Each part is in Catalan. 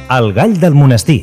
El gall del monestir.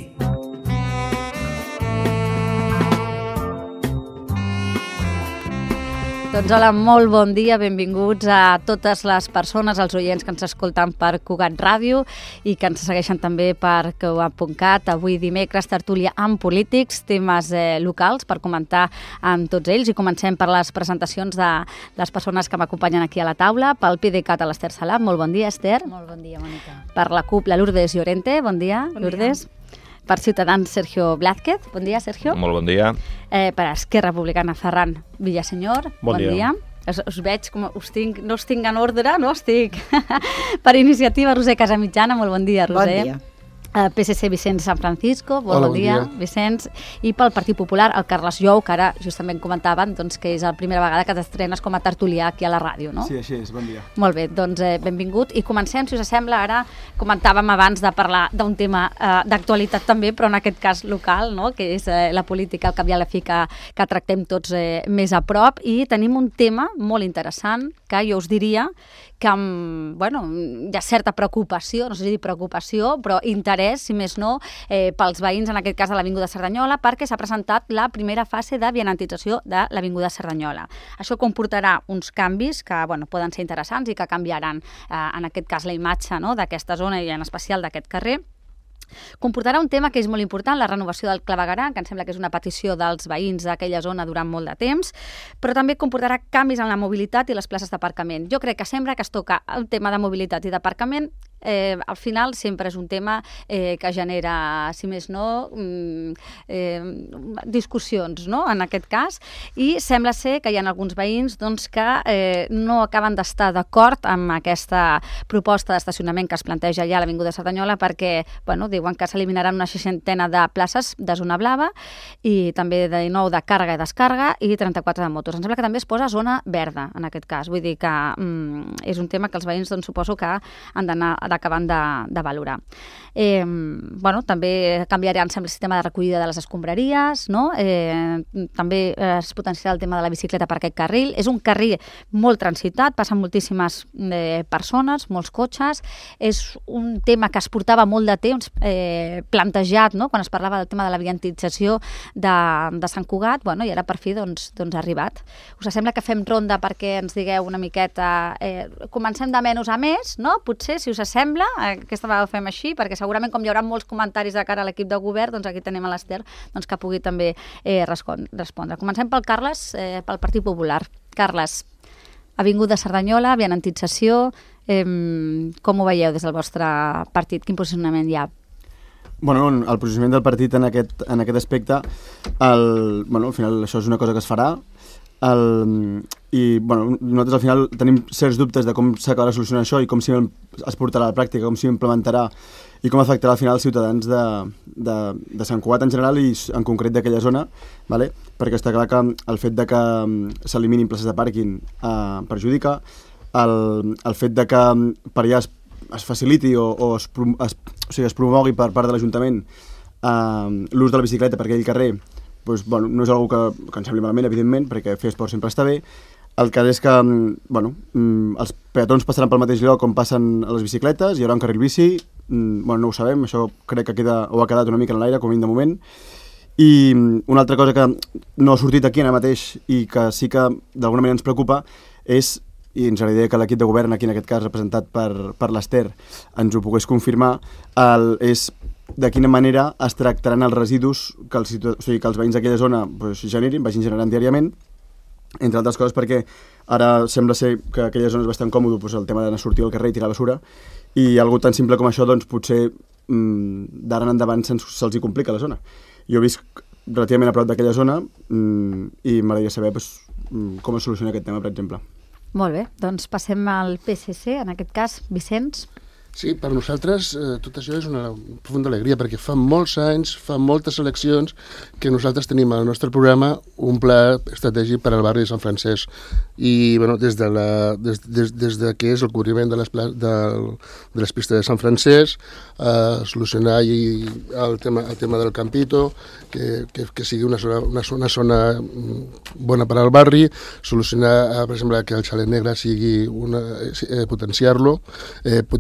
Doncs hola, molt bon dia, benvinguts a totes les persones, els oients que ens escolten per Cugat Ràdio i que ens segueixen també per Cugat.cat. Avui dimecres, tertúlia amb polítics, temes locals per comentar amb tots ells, i comencem per les presentacions de les persones que m'acompanyen aquí a la taula. Pel PDeCAT, a l'Ester Salat. Molt bon dia, Ester. Molt bon dia, Mònica. Per la CUP, la Lourdes Llorente. Bon dia, Lourdes. Per Ciutadans, Sergio Blázquez. Bon dia, Sergio. Molt bon dia. Per Esquerra Republicana, Ferran Villasenyor. Bon dia. Us veig com no us tinc en ordre, no estic. Per Iniciativa, Roser Casamitjana. Molt bon dia, Roser. Bon dia. PSC, Vicenç San Francisco. Bon dia, Vicenç. I pel Partit Popular, el Carles Jou, que ara justament comentaven que és la primera vegada que t'estrenes com a tertulià aquí a la ràdio, no? Sí, així és. Bon dia. Molt bé, doncs benvingut. I comencem, si us sembla, ara comentàvem abans de parlar d'un tema d'actualitat també, però en aquest cas local, no? Que és la política, al cap i a la fi, que tractem tots més a prop. I tenim un tema molt interessant que jo us diria que hi ha certa preocupació, no sé si dir preocupació, però interès, si més no, pels veïns, en aquest cas de l'Avinguda Cerdanyola, perquè s'ha presentat la primera fase de vianantització de l'Avinguda Cerdanyola. Això comportarà uns canvis que poden ser interessants i que canviaran, en aquest cas, la imatge d'aquesta zona i en especial d'aquest carrer. Comportarà un tema que és molt important, la renovació del clavegueram, que em sembla que és una petició dels veïns d'aquella zona durant molt de temps, però també comportarà canvis en la mobilitat i les places d'aparcament. Jo crec que sempre que es toca el tema de mobilitat i d'aparcament, al final sempre és un tema que genera, si més no, discussions, no?, en aquest cas, i sembla ser que hi ha alguns veïns que no acaben d'estar d'acord amb aquesta proposta d'estacionament que es planteja ja a l'Avinguda Cerdanyola, perquè diuen que s'eliminaran una 60 de places de zona blava i també de 19 de càrrega i descàrrega i 34 de motos. Em sembla que també es posa zona verda en aquest cas, vull dir que és un tema que els veïns suposo que han d'anar acabant de valorar. També canviarà, em sembla, el sistema de recollida de les escombraries, no? També es potenciarà el tema de la bicicleta per aquest carril. És un carril molt transitat, passen moltíssimes persones, molts cotxes. És un tema que es portava molt de temps plantejat, no?, quan es parlava del tema de la viantització de Sant Cugat, i ara per fi ha arribat. Us sembla que fem ronda perquè ens digueu una miqueta, comencem de menys a més, no? Potser, si us sembla, aquesta vegada ho fem així, perquè segurament com hi haurà molts comentaris de cara a l'equip de govern, aquí tenim a l'Ester que pugui també respondre. Comencem pel Carles, pel Partit Popular. Carles, Avinguda Cerdanyola, vianantització, com ho veieu des del vostre partit? Quin posicionament hi ha? El posicionament del partit en aquest aspecte, al final això és una cosa que es farà, nosaltres al final tenim certs dubtes de com s'acabarà solucionant això i com es portarà a la pràctica, com s'hi implementarà i com afectarà al final els ciutadans de Sant Cugat en general i en concret d'aquella zona, perquè està clar que el fet de que s'eliminin places de pàrquing perjudica, el fet de que per allà es faciliti o es promogui per part de l'Ajuntament l'ús de la bicicleta per aquell carrer, no és una cosa que ens sembli malament, evidentment, perquè fer esport sempre està bé. El cas és que els peatons passaran pel mateix lloc on passen les bicicletes, hi haurà un carril bici, no ho sabem, això crec que ha quedat una mica en l'aire, com a mínim de moment. I una altra cosa que no ha sortit aquí ara mateix i que sí que d'alguna manera ens preocupa és, i ens agradaria que l'equip de govern, aquí en aquest cas representat per l'Ester, ens ho pogués confirmar, és de quina manera es tractaran els residus que els veïns d'aquella zona vagin generant diàriament, entre altres coses perquè ara sembla ser que aquella zona és bastant còmode el tema d'anar a sortir al carrer i tirar basura, i algo tan simple com això potser d'ara en endavant se'ls hi complica a la zona. Jo he vist relativament a prop d'aquella zona i m'agradaria saber com es soluciona aquest tema, per exemple. Molt bé, doncs passem al PSC, en aquest cas, Vicenç. Sí, per nosaltres tot això és una profunda alegria, perquè fa molts anys, fa moltes eleccions, que nosaltres tenim al nostre programa un pla estratègic per al barri de Sant Francesc. I des de que és el cobriment de les pistes de Sant Francesc, solucionar el tema del Campito, que sigui una zona bona per al barri, solucionar, per exemple, que el Xalet Negre sigui potenciar-lo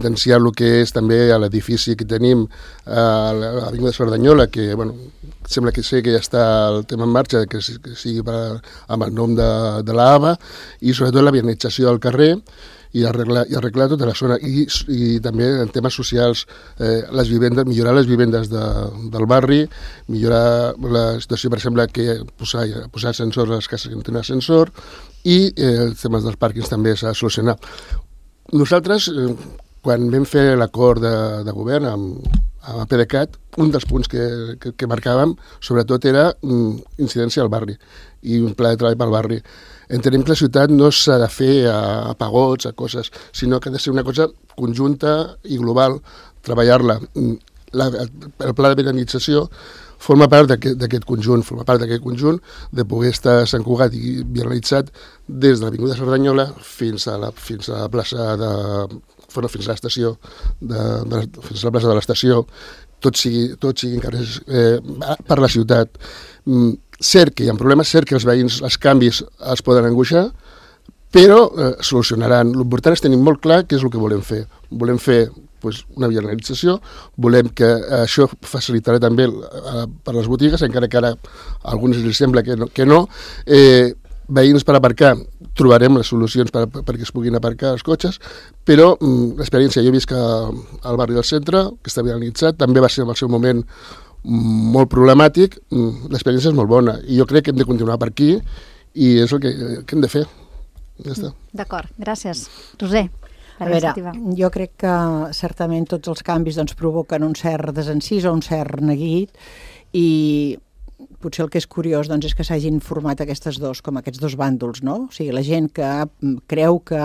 el que és també l'edifici que tenim a l'Avinguda Cerdanyola, que sembla que sé que ja està el tema en marxa, que sigui amb el nom de l'AVA, i sobretot la vianització del carrer, i arreglar tota la zona, i també en temes socials, les vivendes, millorar les vivendes del barri, millorar la situació, per exemple, que posar ascensors a les cases que no tenen ascensor, i els temes dels pàrquings també s'ha de solucionar. Nosaltres, quan vam fer l'acord de govern amb el PDeCAT, un dels punts que marcàvem, sobretot, era incidència al barri i un pla de treball pel barri. Entenem que la ciutat no s'ha de fer a pagots, a coses, sinó que ha de ser una cosa conjunta i global, treballar-la. El pla de vianització forma part d'aquest conjunt, de poder estar a Sant Cugat i vianalitzat des de l'Avinguda Cerdanyola fins a la plaça fins a l'estació, fins a la plaça de l'estació, tot siguin carrers per la ciutat. Cert que hi ha problemes, cert que els veïns, els canvis els poden angoixar, però solucionaran. L'important és tenir molt clar què és el que volem fer. Volem fer una vianalització, volem que això facilitarà també per les botigues, encara que ara a alguns els sembla que no. Veïns per aparcar, trobarem les solucions perquè es puguin aparcar els cotxes, però l'experiència, jo he vist que al barri del centre, que està vianalitzat, també va ser en el seu moment molt problemàtic, l'experiència és molt bona i jo crec que hem de continuar per aquí i és el que hem de fer. Ja està. D'acord, gràcies. Roser, a veure, jo crec que certament tots els canvis provoquen un cert desencís o un cert neguit, i potser el que és curiós és que s'hagin format aquests dos bàndols, no? O sigui, la gent que creu que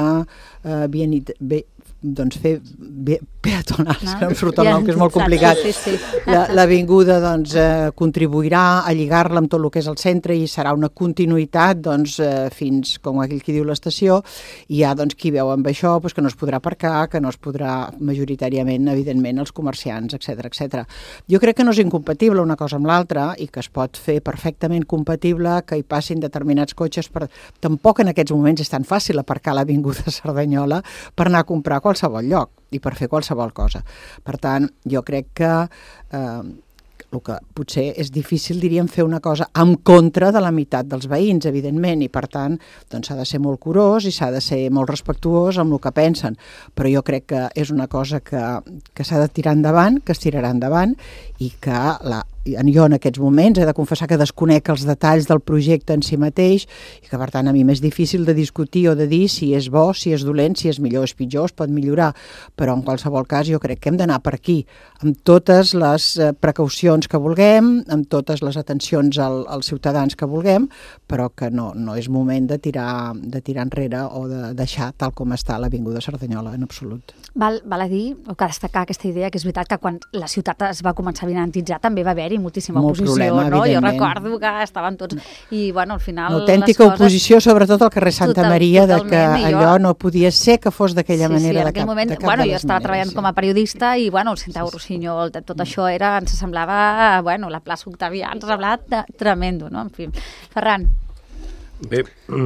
fer peatonals, que no em surt el nom, que és molt complicat. L'avinguda contribuirà a lligar-la amb tot el que és el centre i serà una continuïtat fins, com aquell qui diu, l'estació, i hi ha qui veu amb això que no es podrà aparcar, que no es podrà majoritàriament, evidentment, els comerciants, etc. Jo crec que no és incompatible una cosa amb l'altra i que es pot fer perfectament compatible que hi passin determinats cotxes. Tampoc en aquests moments és tan fàcil aparcar a l'Avinguda Cerdanyola per anar a comprar a qualsevol lloc i per fer qualsevol cosa. Per tant, jo crec que el que potser és difícil, diríem, fer una cosa en contra de la meitat dels veïns, evidentment, i per tant s'ha de ser molt curós i s'ha de ser molt respectuós amb el que pensen, però jo crec que és una cosa que s'ha de tirar endavant, que es tirarà endavant, i que jo en aquests moments he de confessar que desconec els detalls del projecte en si mateix i que per tant a mi m'és difícil de discutir o de dir si és bo, si és dolent, si és millor o és pitjor, es pot millorar, però en qualsevol cas jo crec que hem d'anar per aquí, amb totes les precaucions que vulguem, amb totes les atencions als ciutadans que vulguem, però que no és moment de tirar enrere o de deixar tal com està l'Avinguda Cerdanyola, en absolut. Val a dir, o que destacar aquesta idea, que és veritat que quan la ciutat es va començar a vianantitzar també va haver-hi moltíssima oposició, no? Jo recordo que estaven tots... I, bueno, al final... Autèntica oposició, sobretot al carrer Santa Maria, de que allò no podia ser que fos d'aquella manera de cap de les maneres. Bueno, jo estava treballant com a periodista i, bueno, el Centre Rossinyol, tot això ens semblava, bueno, la plaça Octavià ens semblava tremendo, no? En fi. Ferran. Bé,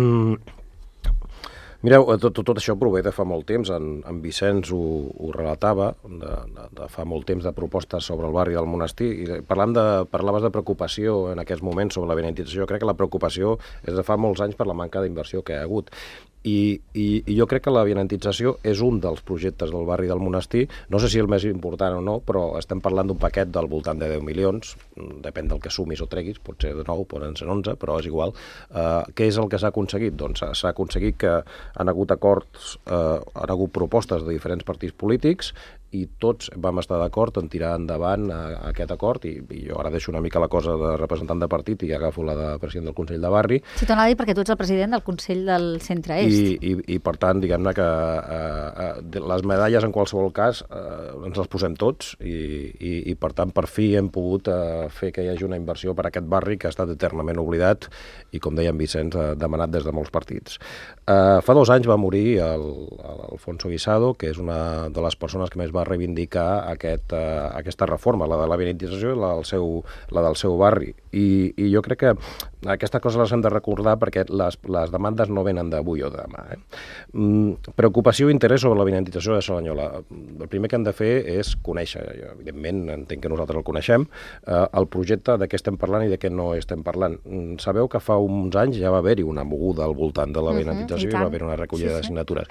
mireu, tot això prové de fa molt temps, en Vicenç ho relatava, de fa molt temps de propostes sobre el barri del Monestir, i parlaves de preocupació en aquests moments sobre la vianització. Crec que la preocupació és de fa molts anys per la manca d'inversió que hi ha hagut. I jo crec que la vianantització és un dels projectes del barri del Monestir, no sé si el més important o no, però estem parlant d'un paquet del voltant de 10 milions, depèn del que sumis o treguis, pot ser de 9, poden ser 11, però és igual. Què és el que s'ha aconseguit? Doncs s'ha aconseguit que han hagut acords, han hagut propostes de diferents partits polítics i tots vam estar d'acord en tirar endavant aquest acord, i jo ara deixo una mica la cosa de representant de partit i agafo la de president del Consell de Barri. Sí, t'ho anava a dir perquè tu ets el president del Consell del Centre Est. I per tant, diguem-ne que les medalles en qualsevol cas ens les posem tots i per tant per fi hem pogut fer que hi hagi una inversió per a aquest barri que ha estat eternament oblidat i, com deia en Vicenç, demanat des de molts partits. Fa 2 anys va morir Alfonso Guisado, que és una de les persones que més va va reivindicar aquesta reforma, la de la benedictització i la del seu barri. I jo crec que aquestes coses les hem de recordar perquè les demandes no venen d'avui o de demà. Preocupació i interès sobre la benedictització de Cerdanyola. El primer que hem de fer és conèixer, evidentment entenc que nosaltres el coneixem, el projecte de què estem parlant i de què no estem parlant. Sabeu que fa uns anys ja va haver-hi una moguda al voltant de la benedictització i va haver una recollida de signatures.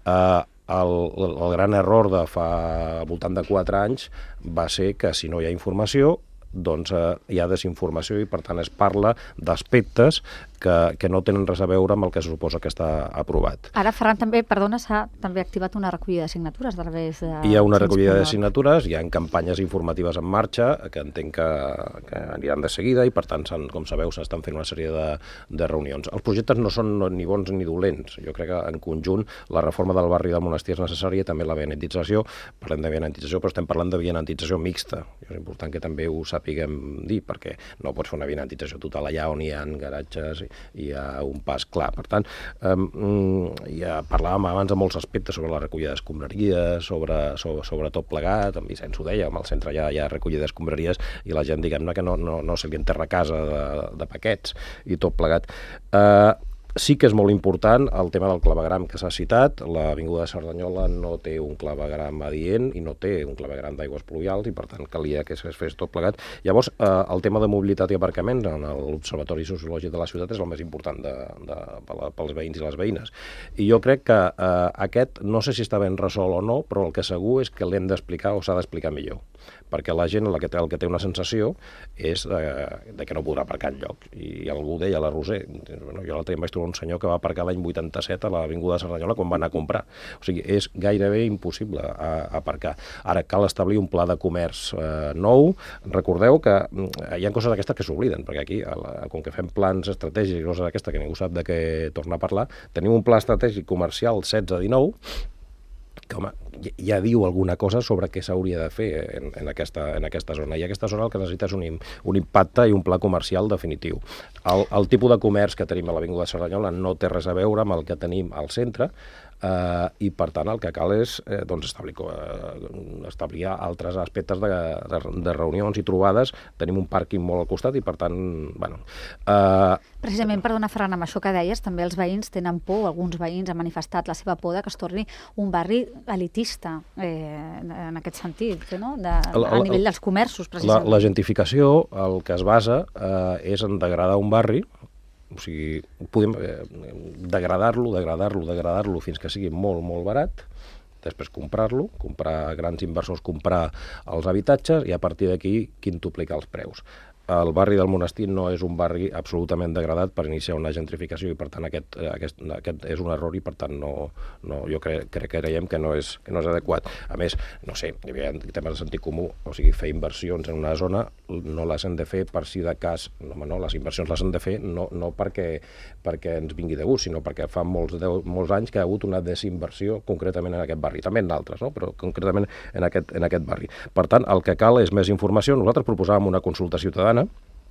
El gran error de fa al voltant de 4 anys va ser que si no hi ha informació doncs hi ha desinformació i per tant es parla d'aspectes que no tenen res a veure amb el que se suposa que està aprovat. Ara Ferran també, perdona, s'ha també activat una recollida de signatures a través de... Hi ha una recollida de signatures, hi ha campanyes informatives en marxa que entenc que aniran de seguida i per tant, com sabeu, s'estan fent una sèrie de reunions. Els projectes no són ni bons ni dolents. Jo crec que en conjunt la reforma del barri del monestir és necessària, també la benedictització. Parlem de benedictització, però estem parlant de benedictització mixta. És important que també ho sapiguem dir, perquè no pots fer una benedictització total allà on hi ha garatges i hi ha un pas clar. Per tant, ja parlàvem abans de molts aspectes sobre la recollida d'escombraries, sobre tot plegat, en Vicenç ho deia, al centre hi ha recollida d'escombraries i la gent, diguem-ne, que no se li enterra a casa de paquets i tot plegat. Sí que és molt important el tema del clavegram que s'ha citat. L'Avinguda de Cerdanyola no té un clavegram adient i no té un clavegram d'aigües pluvials i per tant calia que es fes tot plegat. Llavors, el tema de mobilitat i aparcaments en l'Observatori Sociològic de la ciutat és el més important pels veïns i les veïnes. I jo crec que aquest, no sé si està ben resolt o no, però el que segur és que l'hem d'explicar o s'ha d'explicar millor. Perquè la gent el que té una sensació és de que no podrà aparcar enlloc. I algú deia, la Roser, jo l'altre dia vaig trobar un senyor que va aparcar l'any 87 a l'Avinguda de Cerdanyola quan va anar a comprar. O sigui, és gairebé impossible aparcar. Ara cal establir un pla de comerç nou. Recordeu que hi ha coses d'aquestes que s'obliden, perquè aquí, com que fem plans estratègics i coses d'aquestes que ningú sap de què tornar a parlar, tenim un pla estratègic comercial 16-19 que, home, ja diu alguna cosa sobre què s'hauria de fer en aquesta zona. I aquesta zona el que necessita és un impacte i un pla comercial definitiu. El tipus de comerç que tenim a l'Avinguda de Cerdanyola no té res a veure amb el que tenim al centre, i per tant el que cal és establir altres aspectes de reunions i trobades. Tenim un pàrquing molt al costat i per tant, bueno... Precisament, perdona Ferran, amb això que deies, també els veïns tenen por, alguns veïns han manifestat la seva por de que es torni un barri elitista, en aquest sentit, no? A nivell dels comerços, precisament. La gentrificació, el que es basa és en degradar un barri. O sigui, podem degradar-lo fins que sigui molt, molt barat, després comprar-lo, comprar grans inversors, comprar els habitatges i a partir d'aquí quintuplicar els preus. El barri del Monestir no és un barri absolutament degradat per iniciar una gentrificació i per tant aquest és un error i per tant jo creiem que no és adequat. A més, no sé, hi havia temes de sentit comú, o sigui, fer inversions en una zona no les hem de fer per si de cas, no, les inversions les hem de fer no perquè ens vingui de gust, sinó perquè fa molts anys que hi ha hagut una desinversió concretament en aquest barri, també en d'altres, no? Però concretament en aquest barri. Per tant, el que cal és més informació. Nosaltres proposàvem una consulta ciutadana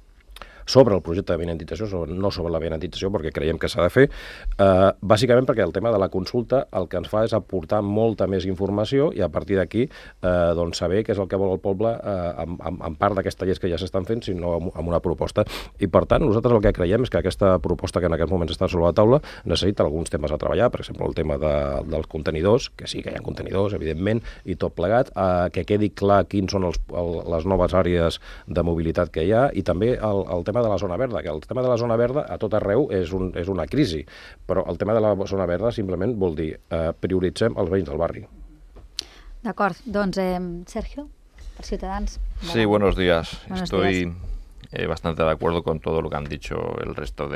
sobre el projecte de benedictització, no sobre la benedictzació, perquè creiem que s'ha de fer, bàsicament perquè el tema de la consulta el que ens fa és aportar molta més informació i a partir d'aquí saber què és el que vol el poble en part d'aquestes lleis que ja s'estan fent, sinó amb una proposta. I per tant, nosaltres el que creiem és que aquesta proposta que en aquests moments està sobre la taula necessita alguns temes a treballar, per exemple, el tema dels contenidors, que sí que hi ha contenidors, evidentment, i tot plegat, que quedi clar quins són les noves àrees de mobilitat que hi ha i també el tema de la zona verda, que el tema de la zona verda a tot arreu és una crisi, però el tema de la zona verda simplement vol dir prioritzem els veïns del barri. D'acord, doncs Sergio, per Ciutadans. Sí, buenos días. Estoy bastante de acuerdo con todo lo que han dicho el resto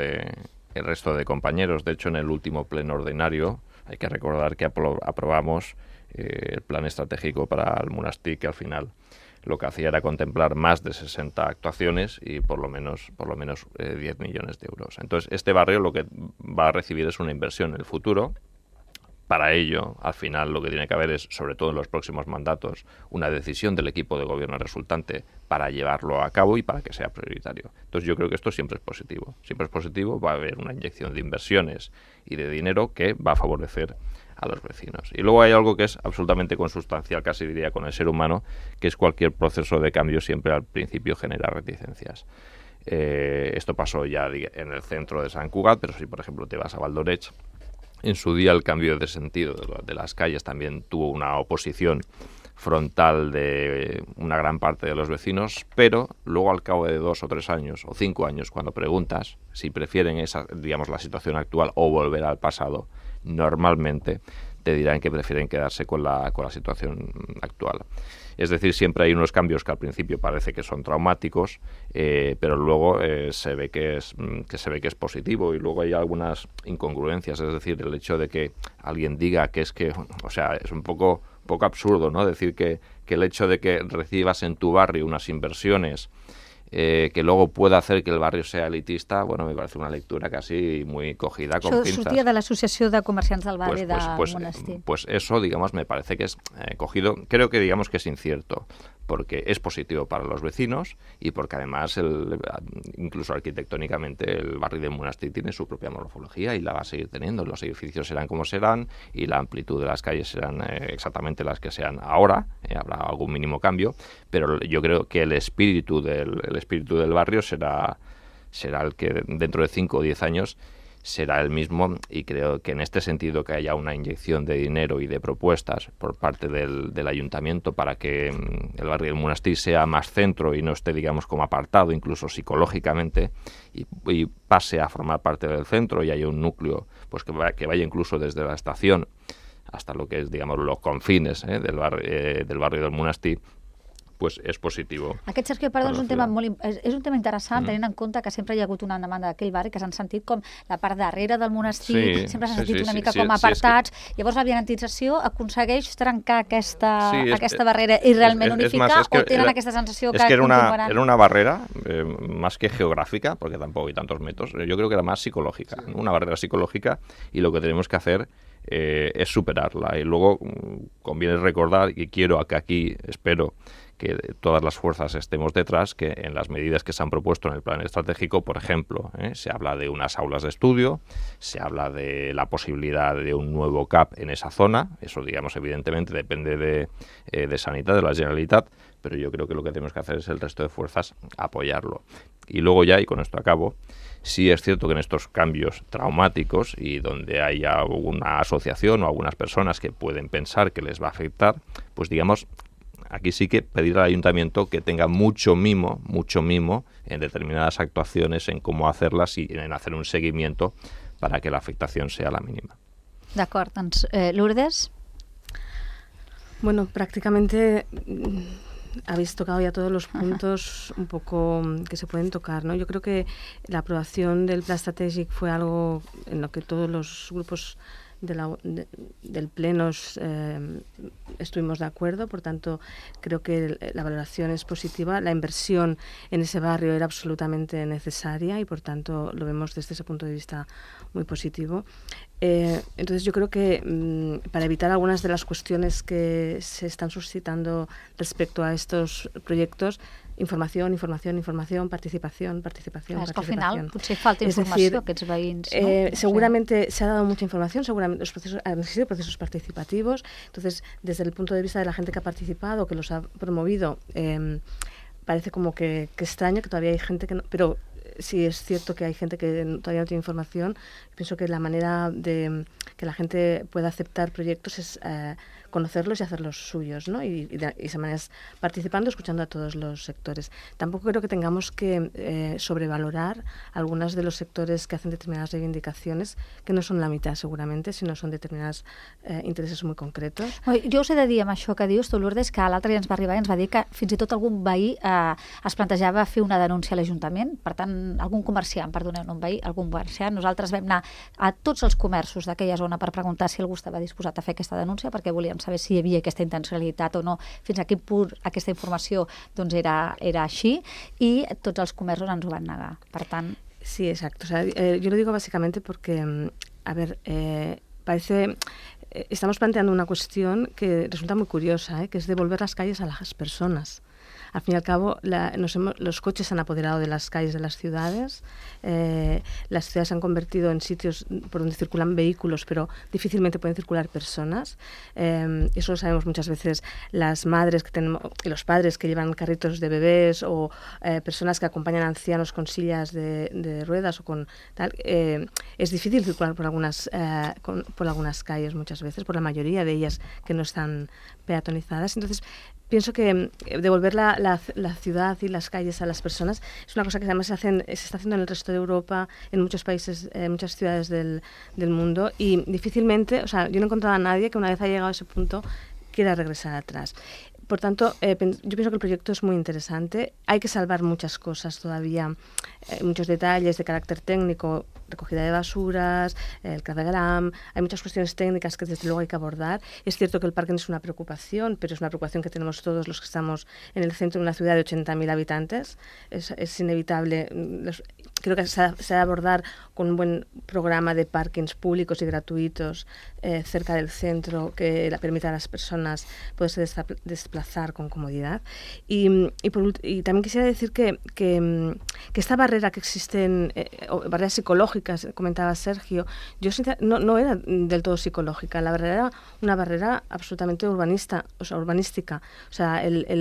de compañeros. De hecho, en el último pleno ordinario hay que recordar que aprobamos el plan estratégico para el Monestir, que al final lo que hacía era contemplar más de 60 actuaciones y por lo menos 10 millones de euros. Entonces, este barrio lo que va a recibir es una inversión en el futuro. Para ello, al final, lo que tiene que haber es, sobre todo en los próximos mandatos, una decisión del equipo de gobierno resultante para llevarlo a cabo y para que sea prioritario. Entonces, yo creo que esto siempre es positivo. Siempre es positivo, va a haber una inyección de inversiones y de dinero que va a favorecer a los vecinos. Y luego hay algo que es absolutamente consustancial, casi diría, con el ser humano, que es cualquier proceso de cambio siempre al principio genera reticencias. Esto pasó ya en el centro de Sant Cugat, pero si por ejemplo te vas a Valdoreig, en su día el cambio de sentido de las calles también tuvo una oposición frontal de una gran parte de los vecinos, pero luego al cabo de 2 o 3 años o 5 años, cuando preguntas si prefieren la situación actual o volver al pasado, normalmente te dirán que prefieren quedarse con la situación actual. Es decir, siempre hay unos cambios que al principio parece que son traumáticos, pero luego se ve que es positivo, y luego hay algunas incongruencias. Es decir, el hecho de que alguien diga que es un poco absurdo, ¿no? Decir que el hecho de que recibas en tu barrio unas inversiones que luego pueda hacer que el barrio sea elitista, bueno, me parece una lectura casi muy cogida con pinzas. Això sortia de l'Associació de Comerciants del Barri de Monestir. Pues eso, digamos, me parece que es cogido, creo que digamos que es incierto, porque es positivo para los vecinos y porque además incluso arquitectónicamente el barrio de Monestir tiene su propia morfología y la va a seguir teniendo. Los edificios serán como serán y la amplitud de las calles serán exactamente las que sean ahora. Habrá algún mínimo cambio, pero yo creo que el espíritu del barrio será el que dentro de 5 o 10 años será el mismo, y creo que en este sentido que haya una inyección de dinero y de propuestas por parte del ayuntamiento para que el barrio del Monestir sea más centro y no esté, digamos, como apartado incluso psicológicamente, y pase a formar parte del centro y haya un núcleo pues que vaya incluso desde la estación hasta lo que es, digamos, los confines del barrio del Monestir, pues és positiu. Aquest, Sergio, perdó, és un tema interessant, tenint en compte que sempre hi ha hagut una demanda d'aquell barri, que s'han sentit com la part darrere del monestir, sempre s'han sentit una mica com apartats. Llavors la vianantització aconsegueix trencar aquesta barrera i realment unificar, o tenen aquesta sensació que continuaran? Era una barrera, más que geográfica, porque tampoco hay tantos metros, yo creo que era más psicológica, una barrera psicológica, y lo que tenemos que hacer es superarla. Y luego conviene recordar, y quiero que aquí espero que todas las fuerzas estemos detrás, que en las medidas que se han propuesto en el plan estratégico, por ejemplo, se habla de unas aulas de estudio, se habla de la posibilidad de un nuevo CAP en esa zona. Eso, digamos, evidentemente depende de Sanidad, de la Generalitat, pero yo creo que lo que tenemos que hacer es el resto de fuerzas apoyarlo. Y luego ya, y con esto acabo, sí es cierto que en estos cambios traumáticos y donde haya alguna asociación o algunas personas que pueden pensar que les va a afectar, pues digamos, aquí sí que pedir al ayuntamiento que tenga mucho mimo en determinadas actuaciones, en cómo hacerlas y en hacer un seguimiento para que la afectación sea la mínima. D'acord, doncs, Lourdes? Bueno, prácticamente habéis tocado ya todos los puntos un poco que se pueden tocar, ¿no? Yo creo que la aprobación del plan estratégico fue algo en lo que todos los grupos del Pleno estuvimos de acuerdo, por tanto creo que la valoración es positiva. La inversión en ese barrio era absolutamente necesaria y por tanto lo vemos desde ese punto de vista muy positivo. Entonces yo creo que para evitar algunas de las cuestiones que se están suscitando respecto a estos proyectos, informació, participación. És que al final potser falta informació a aquests veïns, ¿no? Seguramente se ha dado mucha información, seguramente han existido procesos participativos, entonces desde el punto de vista de la gente que ha participado, que los ha promovido, parece como que extraño que todavía hay gente que no, pero sí es cierto que hay gente que todavía no tiene información. Pienso que la manera de que la gente pueda aceptar proyectos es conocerlos y hacerlos suyos, ¿no? Y de esa manera es participando, escuchando a todos los sectores. Tampoco creo que tengamos que sobrevalorar algunos de los sectores que hacen determinadas reivindicacions, que no són la meitat seguramente, sinó són determinats interessos molt concretos. Jo us he de dir amb això que dius tu, Lourdes, que l'altre dia ens va arribar i ens va dir que fins i tot algun veí es plantejava fer una denúncia a l'Ajuntament, per tant, algun comerciant, perdoneu, no un veí, algun comerciant. Nosaltres vam anar a tots els comerços d'aquella zona per preguntar si algú estava disposat a fer aquesta denúncia, perquè volíem saber si hi havia aquesta intencionalitat o no, fins a quin punt aquesta informació doncs era així, i tots els comerços ens ho van negar. Per tant... Sí, exacto. O sea, yo lo digo básicamente porque, a ver, estamos planteando una cuestión que resulta muy curiosa, que es devolver las calles a las personas. Al fin y al cabo, los coches se han apoderado de las calles de las ciudades. Las ciudades se han convertido en sitios por donde circulan vehículos, pero difícilmente pueden circular personas. Eso lo sabemos muchas veces las madres que tenemos, y los padres que llevan carritos de bebés o personas que acompañan a ancianos con sillas de ruedas o con tal. Es difícil circular por algunas calles muchas veces, por la mayoría de ellas que no están peatonizadas. Entonces, pienso que devolver la ciudad y las calles a las personas es una cosa que además se está haciendo en el resto de Europa, en muchos países, en muchas ciudades del mundo, y difícilmente, o sea, yo no he encontrado a nadie que una vez haya llegado a ese punto quiera regresar atrás. Por tanto, yo pienso que el proyecto es muy interesante. Hay que salvar muchas cosas todavía, muchos detalles de carácter técnico, recogida de basuras, el clavegram. Hay muchas cuestiones técnicas que desde luego hay que abordar. Es cierto que el parking es una preocupación, pero es una preocupación que tenemos todos los que estamos en el centro de una ciudad de 80.000 habitantes. Es inevitable. Creo que se ha de abordar con un buen programa de parkings públicos y gratuitos cerca del centro que permita a las personas poderse desplazar con comodidad. Y también quisiera decir que esta barrera que existe, barreras psicológicas, comentaba Sergio, yo no era del todo psicológica. La barrera era una barrera absolutamente urbanística. O sea,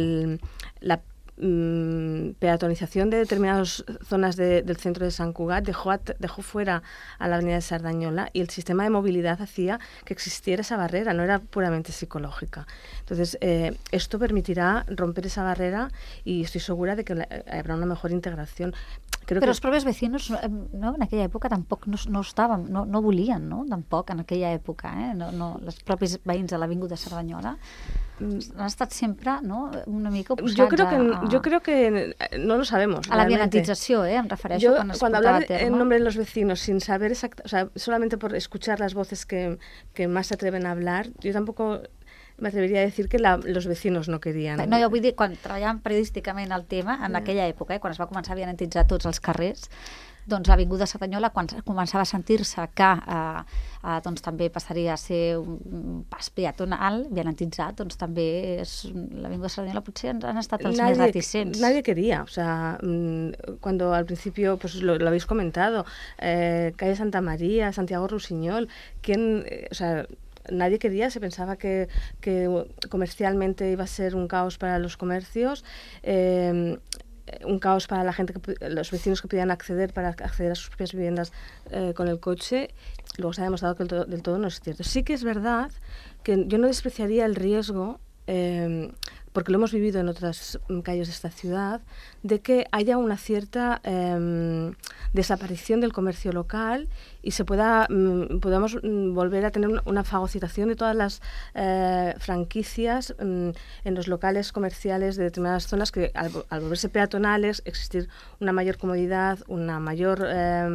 la peatonización de determinadas zonas del centro de Sant Cugat dejó fuera a la avenida de Sardañola, y el sistema de movilidad hacía que existiera esa barrera, no era puramente psicológica. Entonces, esto permitirá romper esa barrera y estoy segura de que habrá una mejor integración. Però els propis vecinos en aquella època tampoc no volien, no? Tampoc en aquella època, els propis veïns de l'Avinguda Cerdanyola han estat sempre, no, una mica oposats yo creo que no lo sabemos. A la violentització, em refereixo quan es portava a terme. Cuando hablar en nombre de los vecinos sin saber solamente por escuchar las voces que más se atreven a hablar, yo tampoco me atreveria a decir que los vecinos no querían. No, jo vull dir, quan treballàvem periodísticament el tema, en aquella època, quan es va començar a violentitzar tots els carrers, doncs l'Avinguda Cerdanyola, quan començava a sentir-se que doncs també passaria a ser un pas peatonal, violentitzat, doncs també l'Avinguda Cerdanyola potser han estat els més reticents. Nadie quería, o sea, cuando al principio, pues lo habéis comentado, calle Santa María, Santiago Rusiñol, nadie quería, se pensaba que comercialmente iba a ser un caos para los comercios, un caos para la gente, los vecinos que podían acceder a sus propias viviendas con el coche. Luego se ha demostrado que del todo no es cierto. Sí que es verdad que yo no despreciaría el riesgo, porque lo hemos vivido en otras calles de esta ciudad, de que haya una cierta desaparición del comercio local y podamos volver a tener una fagocitación de todas las franquicias en los locales comerciales de determinadas zonas que al volverse peatonales, existir una mayor comodidad, una mayor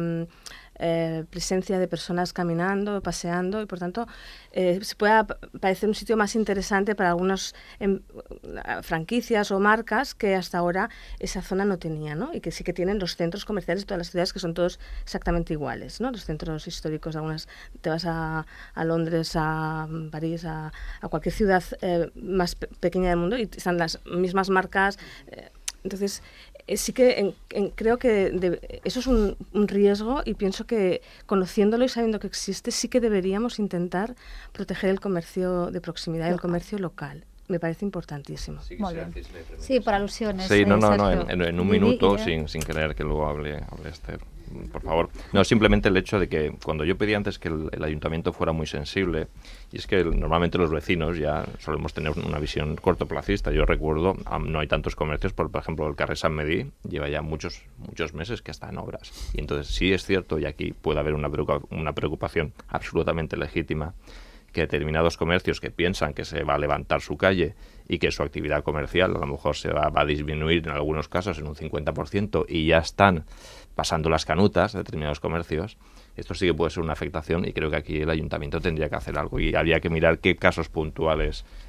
presencia de personas caminando, paseando, y por tanto se pueda parecer un sitio más interesante para algunas franquicias o marcas que hasta ahora esa zona no tenía, ¿no? Y que sí que tienen los centros comerciales de todas las ciudades, que son todos exactamente iguales, ¿no? Los centros históricos, te vas a Londres, a París, a cualquier ciudad más pequeña del mundo y están las mismas marcas. Entonces, sí que creo que eso es un riesgo, y pienso que conociéndolo y sabiendo que existe, sí que deberíamos intentar proteger el comercio de proximidad y el comercio local. Me parece importantísimo. Sí, por alusiones. Sí, no, en un minuto, sin querer que luego hable Esther, por favor. No, simplemente el hecho de que cuando yo pedí antes que el ayuntamiento fuera muy sensible, y es que normalmente los vecinos ya solemos tener una visión cortoplacista. Yo recuerdo, no hay tantos comercios, por ejemplo, el carrer Sant Medí lleva ya muchos meses que está en obras. Y entonces sí es cierto, y aquí puede haber una preocupación absolutamente legítima, que determinados comercios que piensan que se va a levantar su calle y que su actividad comercial a lo mejor se va a disminuir en algunos casos en un 50% y ya están pasando las canutas de determinados comercios, esto sí que puede ser una afectación, y creo que aquí el ayuntamiento tendría que hacer algo y habría que mirar qué casos puntuales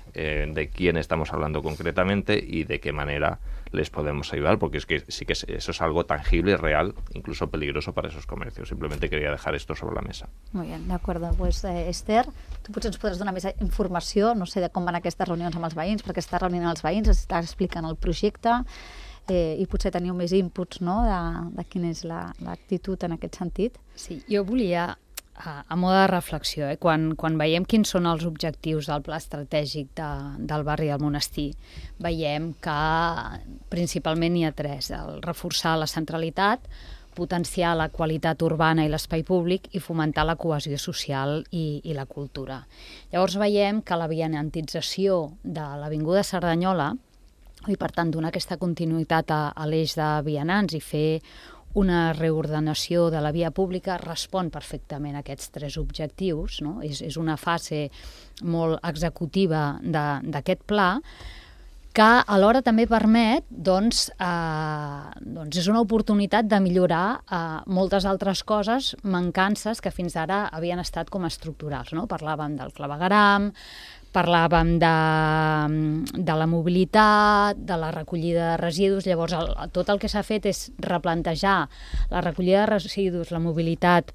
de quién estamos hablando concretamente y de qué manera les podemos ayudar, porque es que sí que eso es algo tangible, real, incluso peligroso para esos comercios. Simplemente quería dejar esto sobre la mesa. Muy bien, d'acord. Pues, Esther, tu potser ens podràs donar més informació, no sé, de com van aquestes reunions amb els veïns, perquè està reunint els veïns, està explicant el projecte, i potser teniu més inputs, no?, de quina és l'actitud en aquest sentit. Sí, jo volia, a mode de reflexió, quan veiem quins són els objectius del pla estratègic del barri del Monestir, veiem que principalment hi ha 3: el reforçar la centralitat, potenciar la qualitat urbana i l'espai públic i fomentar la cohesió social i la cultura. Llavors veiem que la vianantització de l'Avinguda Cerdanyola, i per tant donar aquesta continuïtat a l'eix de vianants i fer una reordenació de la via pública, respon perfectament a aquests 3 objectius, no? És una fase molt executiva d'aquest pla, que alhora també permet, doncs és una oportunitat de millorar moltes altres coses, mancances que fins ara havien estat com estructurals, no? Parlàvem del clavegueram, parlàvem de la mobilitat, de la recollida de residus. Llavors, tot el que s'ha fet és replantejar la recollida de residus, la mobilitat,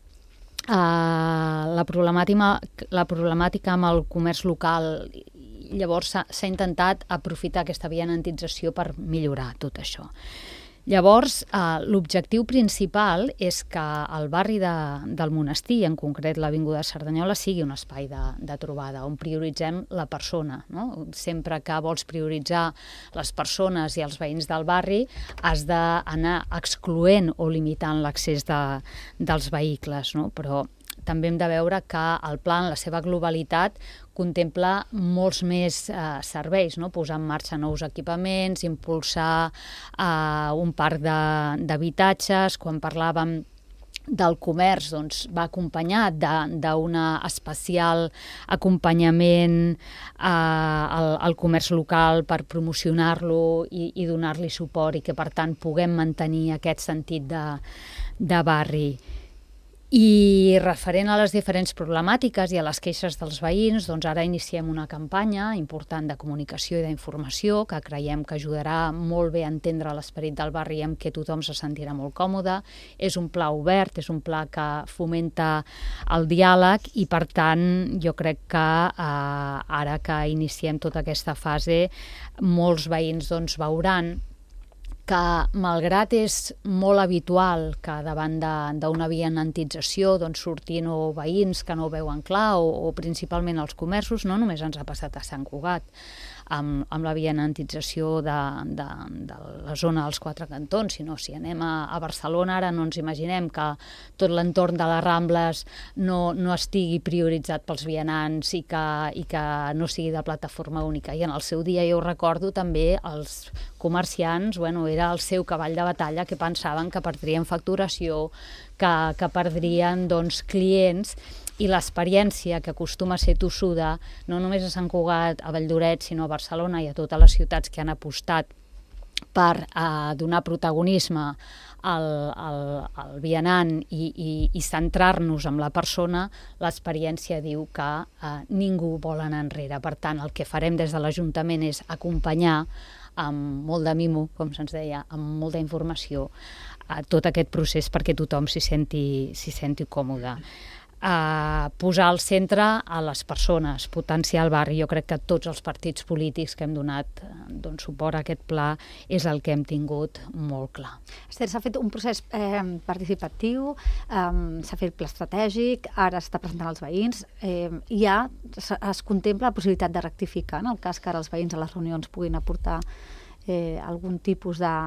la problemàtica amb el comerç local. Llavors, s'ha intentat aprofitar aquesta vianantització per millorar tot això. Llavors, l'objectiu principal és que el barri del Monestir, en concret l'Avinguda Cerdanyola, sigui un espai de trobada, on prioritzem la persona, no? Sempre que vols prioritzar les persones i els veïns del barri, has d'anar excloent o limitant l'accés dels vehicles, no? Però també hem de veure que el pla, en la seva globalitat, contempla molts més serveis, no? Posar en marxa nous equipaments, impulsar un parc d'habitatges. Quan parlàvem del comerç, doncs, va acompanyat d'un especial acompanyament al comerç local per promocionar-lo i donar-li suport, i que, per tant, puguem mantenir aquest sentit de barri. I referent a les diferents problemàtiques i a les queixes dels veïns, doncs ara iniciem una campanya important de comunicació i d'informació que creiem que ajudarà molt bé a entendre l'esperit del barri, amb què tothom se sentirà molt còmode. És un pla obert, és un pla que fomenta el diàleg i, per tant, jo crec que ara que iniciem tota aquesta fase, molts veïns doncs veuran que, malgrat és molt habitual que davant d'una vianantització doncs surtin o veïns que no ho veuen clar o principalment els comerços, no només ens ha passat a Sant Cugat, amb la vianantització de la zona dels Quatre Cantons, sinó si anem a Barcelona, ara no ens imaginem que tot l'entorn de les Rambles no estigui prioritzat pels vianants i que no sigui de plataforma única. I en el seu dia, jo recordo també, els comerciants, era el seu cavall de batalla, que pensaven que perdrien facturació, que perdrien clients, i l'experiència, que acostuma a ser tossuda, no només a Sant Cugat, a Valldoreix, sinó a Barcelona i a totes les ciutats que han apostat per donar protagonisme al vianant i centrar-nos en la persona, l'experiència diu que ningú vol anar enrere. Per tant, el que farem des de l'Ajuntament és acompanyar amb molt de mimo, com se'ns deia, amb molta informació, a tot aquest procés perquè tothom s'hi senti còmode. Posar al centre a les persones, potenciar el barri. Jo crec que tots els partits polítics que hem donat suport a aquest pla és el que hem tingut molt clar. Esther, s'ha fet un procés participatiu, s'ha fet pla estratègic, ara s'està presentant als veïns, ja es contempla la possibilitat de rectificar, en el cas que ara els veïns a les reunions puguin aportar algun tipus de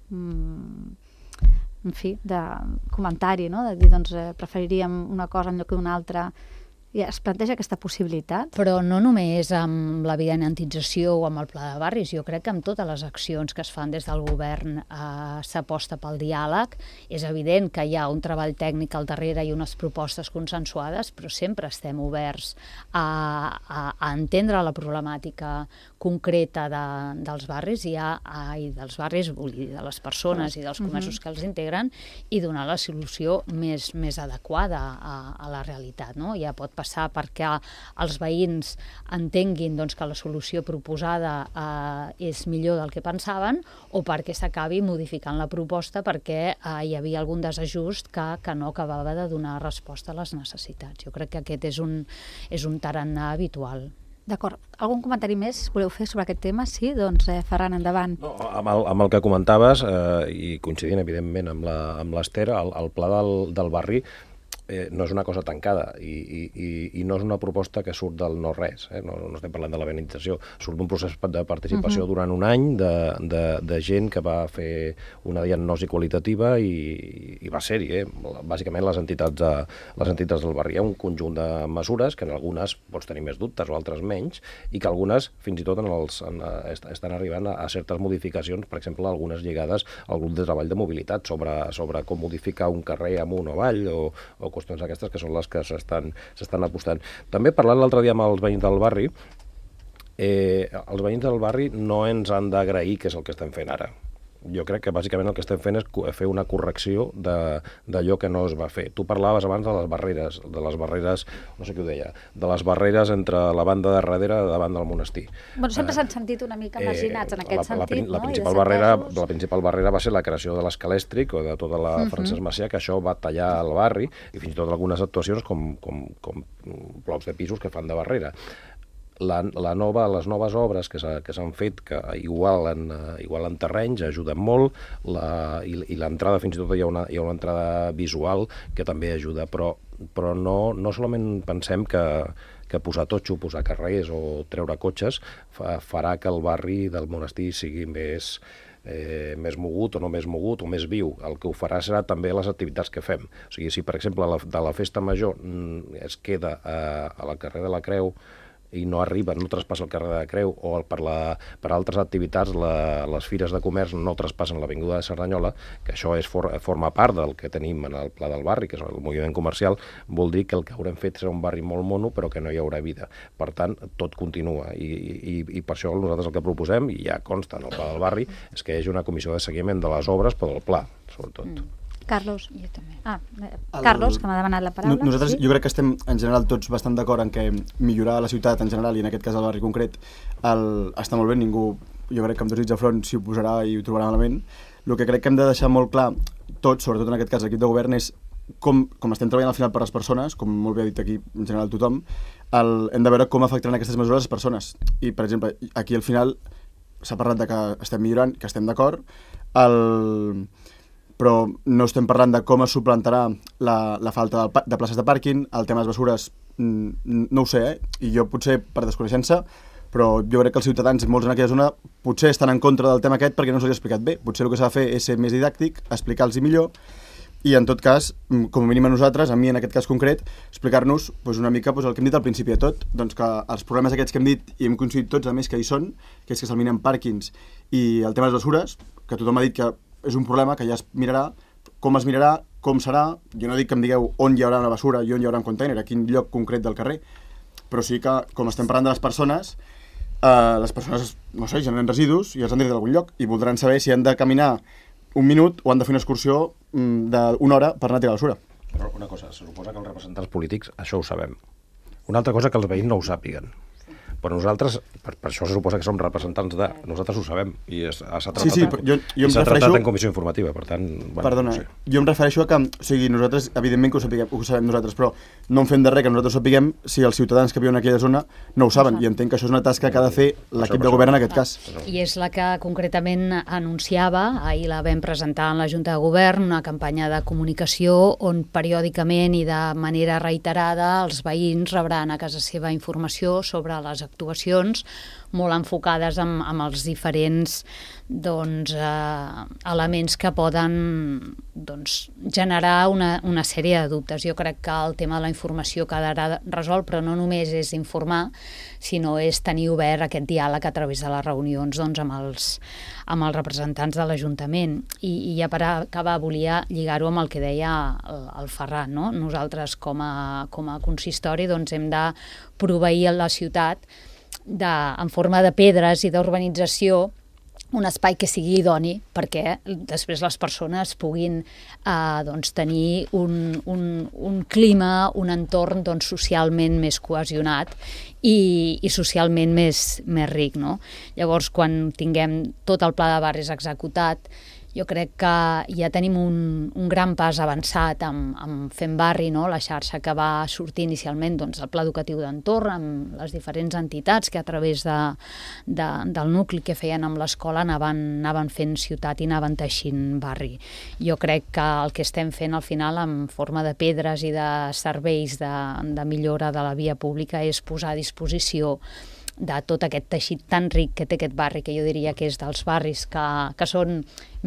comentari, no? De dir, preferiríem una cosa en lloc d'una altra. Ja es planteja aquesta possibilitat? Però no només amb la vianantització o amb el pla de barris, jo crec que amb totes les accions que es fan des del govern s'aposta pel diàleg. És evident que hi ha un treball tècnic al darrere i unes propostes consensuades, però sempre estem oberts a entendre la problemàtica concreta dels barris dels barris, vull dir, de les persones i dels comerços que els integren, i donar la solució més adequada a la realitat, no? Ja pot passar perquè els veïns entenguin doncs, que la solució proposada és millor del que pensaven, o perquè s'acabi modificant la proposta perquè hi havia algun desajust que no acabava de donar resposta a les necessitats. Jo crec que aquest és un tarannà habitual. D'acord. Algun comentari més voleu fer sobre aquest tema? Sí? Doncs, Ferran, endavant. No, amb el que comentaves, i coincidint, evidentment, amb l'Ester, el pla del barri no és una cosa tancada i no és una proposta que surt del no-res, no estem parlant de la benedicció, surt d'un procés de participació durant un any de gent que va fer una diagnosi qualitativa i va ser-hi, bàsicament les entitats del barri. Hi ha un conjunt de mesures que en algunes pots tenir més dubtes o altres menys, i que algunes fins i tot estan arribant a certes modificacions, per exemple, algunes lligades al grup de treball de mobilitat sobre com modificar un carrer amunt o avall o qüestions aquestes que són les que s'estan apostant. També parlant l'altre dia amb els veïns del barri, els veïns del barri no ens han d'agrair què és el que estem fent ara. Jo crec que bàsicament el que estem fent és fer una correcció d'allò que no es va fer. Tu parlaves abans de les barreres, no sé qui ho deia, de les barreres entre la banda de darrere davant del monestir. Bueno, sempre s'han sentit una mica marginats en aquest sentit, no? La principal barrera va ser la creació de l'escalèstric o de tota la Francesc Macià, que això va tallar el barri, i fins i tot algunes actuacions com blocs de pisos que fan de barrera. Les noves obres que s'han fet, que igualen terrenys, ajuden molt, i l'entrada, fins i tot hi ha una entrada visual que també ajuda, però no solament pensem que posar totxo, posar carrers o treure cotxes farà que el barri del monestir sigui més mogut o no més mogut o més viu. El que ho farà serà també les activitats que fem. O sigui, si per exemple de la festa major es queda a la carrer de la Creu i no traspassa el carrer de la Creu, o per altres activitats les fires de comerç no traspassen l'Avinguda de Cerdanyola, que això forma part del que tenim en el pla del barri, que és el moviment comercial, vol dir que el que haurem fet serà un barri molt mono, però que no hi haurà vida. Per tant, tot continua, i per això nosaltres el que proposem, i ja consta en el pla del barri, és que hi hagi una comissió de seguiment de les obres, però del pla, sobretot. Carlos. Jo també. Carlos, que m'ha demanat la paraula. Nosaltres, jo crec que estem en general tots bastant d'acord en que millorar la ciutat en general, i en aquest cas el barri concret, està molt bé, ningú, jo crec que amb dos dits de front s'hi oposarà i ho trobarà malament. El que crec que hem de deixar molt clar tots, sobretot en aquest cas l'equip de govern, és com estem treballant al final per les persones, com molt bé ha dit aquí en general tothom, hem de veure com afectaran aquestes mesures a les persones. I, per exemple, aquí al final s'ha parlat de que estem millorant, que estem d'acord, però no estem parlant de com es suplantarà la falta de places de pàrquing, el tema de les bessures, no ho sé, i jo potser per desconeixença, però jo crec que els ciutadans, molts en aquella zona, potser estan en contra del tema aquest perquè no se'ls ha explicat bé. Potser el que s'ha de fer és ser més didàctic, explicar-los millor, i en tot cas, com a mínim a nosaltres, a mi en aquest cas concret, explicar-nos una mica el que hem dit al principi de tot, doncs que els problemes aquests que hem dit, i hem coincidit tots a més que hi són, que és que s'eliminen pàrquings i el tema de les bessures, que tothom ha dit que és un problema que ja es mirarà, com serà, jo no dic que em digueu on hi haurà la bessura i on hi haurà un container, a quin lloc concret del carrer, però sí que, com estem parlant de les persones, no sé, generen residus i els han de d'algun lloc, i voldran saber si han de caminar un minut o han de fer una excursió d'una hora per anar a tirar la bessura. Però una cosa, se suposa que els representants polítics això ho sabem. Una altra cosa que els veïns no ho sàpiguen. Però nosaltres, per això se suposa que som representants de... Nosaltres ho sabem, i s'ha tratat en comissió informativa, per tant... Perdona, jo em refereixo a que, o sigui, nosaltres, evidentment que ho sabem nosaltres, però no en fem de res que nosaltres ho sapiguem si els ciutadans que viuen en aquella zona no ho saben, i entenc que això és una tasca que ha de fer l'equip de govern en aquest cas. I és la que concretament anunciava, ahir la vam presentar en la Junta de Govern, una campanya de comunicació on periòdicament i de manera reiterada els veïns rebran a casa seva informació sobre les actuacions molt enfocades amb els diferents elements que poden generar una sèrie de dubtes. Jo crec que el tema de la informació quedarà resolt, però no només és informar, sinó és tenir obert aquest diàleg a través de les reunions amb els representants de l'Ajuntament. I ja per acabar volia lligar-ho amb el que deia el Ferran, no? Nosaltres com a consistori hem de proveir la ciutat en forma de pedres i d'urbanització un espai que sigui idoni perquè després les persones puguin tenir un clima, un entorn socialment més cohesionat i socialment més ric, no? Llavors, quan tinguem tot el pla de barris executat, jo crec que ja tenim un gran pas avançat amb Fem Barri, no? La xarxa que va sortir inicialment el pla educatiu d'entorn, amb les diferents entitats que a través del nucli que feien amb l'escola anaven fent ciutat i anaven teixint barri. Jo crec que el que estem fent al final en forma de pedres i de serveis de millora de la via pública és posar a disposició de tot aquest teixit tan ric que té aquest barri, que jo diria que és dels barris que són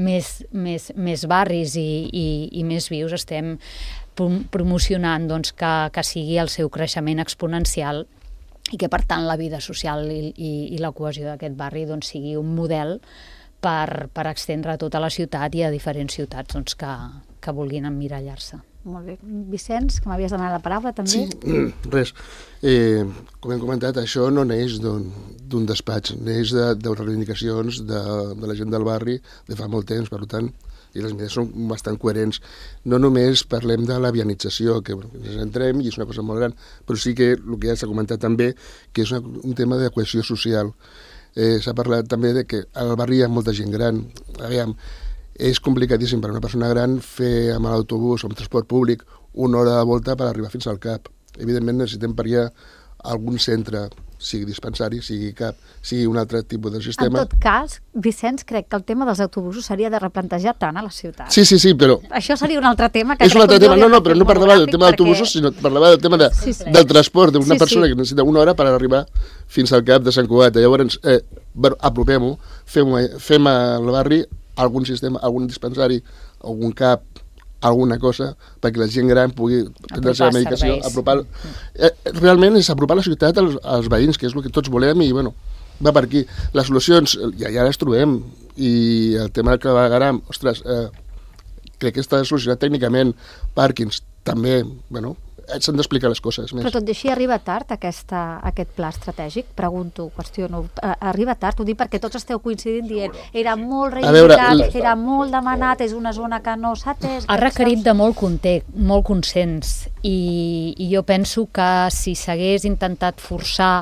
més barris i més vius, estem promocionant que sigui el seu creixement exponencial i que, per tant, la vida social i la cohesió d'aquest barri sigui un model per estendre a tota la ciutat i a diferents ciutats que vulguin emmirallar-se. Molt bé. Vicenç, que m'havies demanat la paraula, també? Sí, res. Com hem comentat, això no neix d'un despatx, neix de reivindicacions de la gent del barri de fa molt temps, per tant, i les medides són bastant coherents. No només parlem de la vianització, que ens entrem i és una cosa molt gran, però sí que el que ja s'ha comentat també, que és un tema de cohesió social. S'ha parlat també de que al barri hi ha molta gent gran. Aviam, és complicadíssim per a una persona gran fer amb l'autobús o amb transport públic una hora de volta per arribar fins al CAP. Evidentment necessitem per allà algun centre, sigui dispensari, sigui CAP, sigui un altre tipus de sistema. En tot cas, Vicenç, crec que el tema dels autobusos s'hauria de replantejar tant a la ciutat. Sí, però... Això seria un altre tema. Que és un altre tema, però no parlava del tema d'autobusos, sinó parlava del tema del transport, d'una persona que necessita una hora per arribar fins al CAP de Sant Cugat. Llavors, apropem-ho, fem al barri algun sistema, algun dispensari, algun CAP, alguna cosa, perquè la gent gran pugui prendre la seva medicació, realment és apropar la ciutat als veïns, que és el que tots volem, i bueno, va per aquí. Les solucions ja les trobem, i el tema del clavegueram, ostres, crec que està solucionat tècnicament. Pàrquings, també, bueno, s'han d'explicar les coses més. Però tot i així arriba tard aquest pla estratègic? Pregunto, qüestiono. Arriba tard? Ho dic perquè tots esteu coincidint dient era molt reivindicat, era molt demanat, és una zona que no s'ha atès... Ha requerit de molt context, molt consens, i jo penso que si s'hagués intentat forçar